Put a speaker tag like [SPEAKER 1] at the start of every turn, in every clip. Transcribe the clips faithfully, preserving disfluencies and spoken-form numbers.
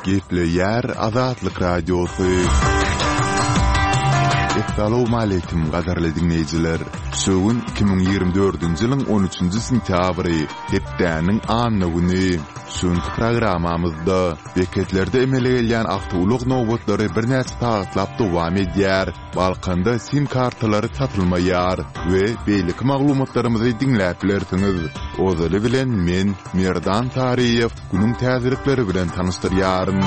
[SPEAKER 1] Gepleyer Azatlyk Radiosu. Assalamu alaykum gadarly dinleyijiler. Söwün iki bin ýygrimi dördünji ýylyň on üçünji sentýabry, hepdäniň anny güni. Şuňky programamyzda beketlerde emele gelýän awtowluk nowatlary bir näçe sagatlap dowam edýär. Balkanda sim kartalary satylmaýar we beýlik maglumatlarymyzy dinläp bilersiňiz. Ozaly bilen men Merdan Tariýew günüň täzirikleri bilen tanystyryarym.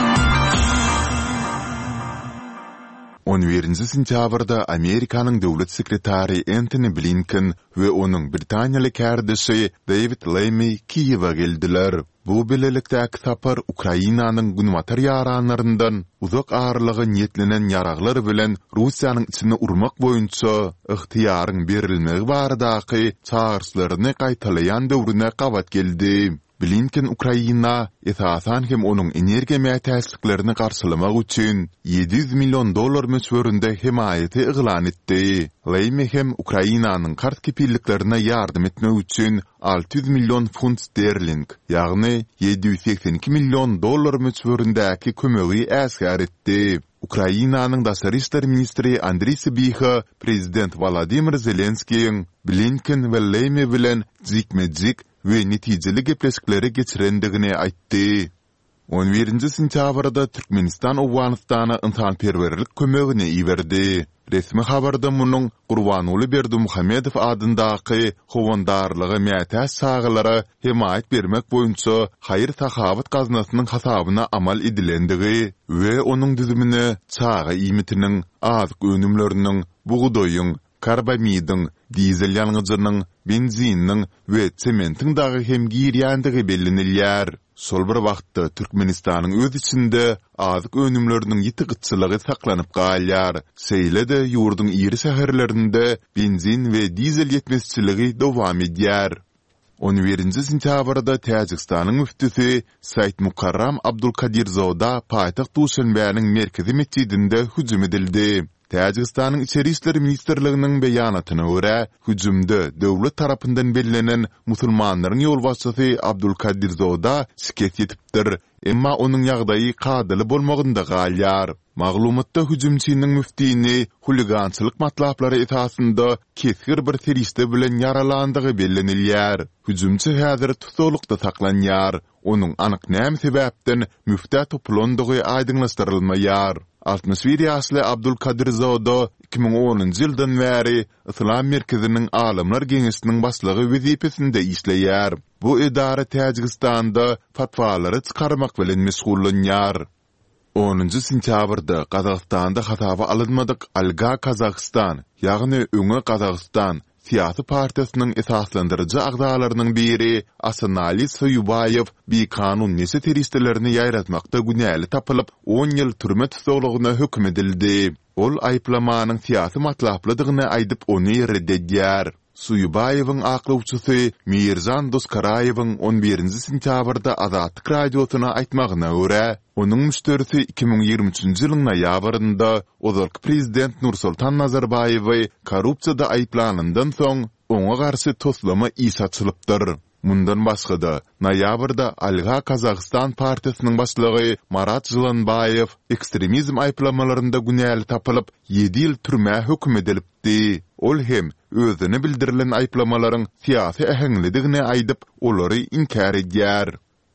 [SPEAKER 1] on birinji sentýabrda Amerikanyň döwlet sekretary Antony Blinken we onuň Britaniýaly kärdişi David Lammy Kiýewa geldiler. Bu bilelikdäki sapar Ukrainanyň günwatar ýaranlaryndan uzak arlygy niýetlenen ýaraglar bilen Russiýanyň içine urmak boýunça ygtyýaryň berilmegi baradaky çağrışlaryny gaýtalaýan döwrüne gawat geldi. Blinken Ukraina esasan hem onun energiýa mätäçliklerini garşylamak üçin yedi yüz milyon dollar möçberinde himayeti yglan etdi. Laymy hem Ukrainanyň kart kepilliklerine ýardym etmek üçin altı yüz milyon funt sterling, ýagny yedi yüz seksen iki milyon dollar möçberindäki kömegi äsgär etdi. Ukrainanyň daşary işler ministri Andriy Sybiha prezident Volodymyr Zelenskiýiň Blinken we Laymy bilen jikmejik we netijeli gepleşikleri geçirendigini aýtdy. on birinji sentýabrda Türkmenistan Owganystana ynsanperwerlik kömegini iberdi. Resmi habarda munyň Gurbanuly Berdimuhammedow adyndaky howandarlygy mätäç sagalara himayet bermek boýunça haýyr sahabat gaznasynyň hasabyna amal edilendigi we onuň düzümine çaga iýmitiniň, azyk önümleriniň, buğdoýyň, karbamidyň, dizel ýalňyjynyň, benziniň we sementiň dagy hem girýändigi bellenilýär. Sol bir wagtda Türkmenistanyň öz içinde azyk önümleriniň ýetigyçylygy saklanyp galýar. Seýle-de ýurduň ýeri şäherlerinde benzin we dizel ýetmezçiligi dowam edýär. on birinji sentýabrda Täjikistanyň müftüsi Said Mukarram Abdulkadirzoda paýtaxt Duşanbeýanyň merkezi mescidinde hüjüm edildi. Täjikistanyň içeri işleri ministrliginiň beýanatyna görä, hüjümde döwlet tarapyndan bellenen musulmanlaryň ýolbaşçysy Abdulkadirzoda şiket ýetipdir. Emma onuň ýagdaýy gadyly bolmagynda galýar. Maglumatda hüjümçiniň müftini huligançylyk matlaplary esasynda kesgir bir teriste bilen yaralandygy bellenilýär. Hüjümçi häzir tutulukda saklanýar. Onuň anyk näme sebäpden müftä toplandygy aýdynlaşdyrylmaýar. altmış bir ýaşly Abdulkadirzoda iki bin onunji ýyldan bäri Islam merkeziniň alimler geňesiniň başlygy wezipesinde işleýär. Bu edara Täjikistanda fatwalary çykarmak bilen meşgullanýar. onunji sentýabrda Gazagstanda hataba alınmadyk Alga Kazakistan, ýagny öňe Kazakistan Siyasi partiýasynyň esaslandyrjy agdalarynyň biri Asanaly Soýubaýew bir kanun nese teristlerini ýaýratmakda günäli tapylyp on ýyl türme tutulugyna hökm edildi. Ol aýplamanyň siyasi matlaplydygyny aýdyp ony reddedýär. Soýubaýewiň aklawçysy Mirzan Doskaraýewiň on birinji sentýabrda Azatlyk radiosyna aýtmagyna görä, onuň müşterisi iki bin ýygrimi üçünji ýylyň noýabrynda ozalky prezident Nursultan Nazarbaýewy korrupsiýada aýplanyndan soň oňa garşy toslama ýysaçylypdyr. Mundan başga noýabrda Alga Kazakistan partiýasynyň başlygy Marat Jylanbaýew ekstremizm aýplamalarynda günäli tapylyp yedi ýyl türme hökm edilipdi. Ol hem özüne bildirilen aýplamalaryň siyasi ähengligini aýdyp olary inkar edýär.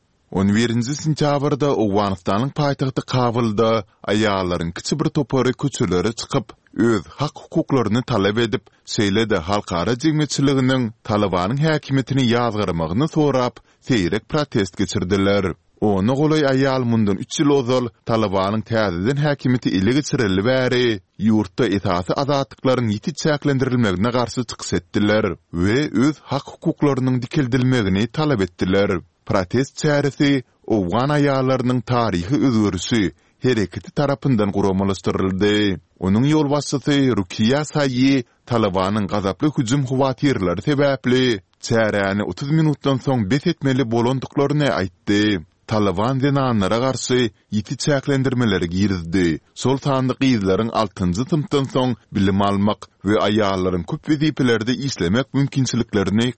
[SPEAKER 1] on birinji sentýabrda Owganystanyň paýtagty Kabulda aýallaryň kiçi bir topary köçelere çykyp öz hak hukuklaryny talap edip, şeýle-de halkara jemgyýetçiliginiň Talabanyň häkimetini ýazgyrmagyny sorap, seýrek protest geçirdiler. Onu golay aýal mundan üç ýyl ozal Talabanyň täzeden häkimeti ele geçirildi bäri, ýurtda esasy azatlyklaryň ýetişäklendirilmegine garşy çykyş etdiler we öz hak hukuklarynyň dikildilmegini talap etdiler. Protest çäresi Owgan aýallarynyň taryhy özgörüşi hereketi tarapyndan guramalaşdyryldy. Onuň ýolbaşçysy Rukiya Sayi Talabanyň gazaply hüjüm huwatyrlary sebäpli çäräni otuz minutdan soň bet etmeli bolandyklaryny aýtdy. Taliban zenanlara garşy ýetişäklendirmeleri girdi. Sol sandyk ýyzlaryň altynjy sınıfdan soň bilim almak we aýallaryň köp wezipelerde işlemek mümkinçiliklerini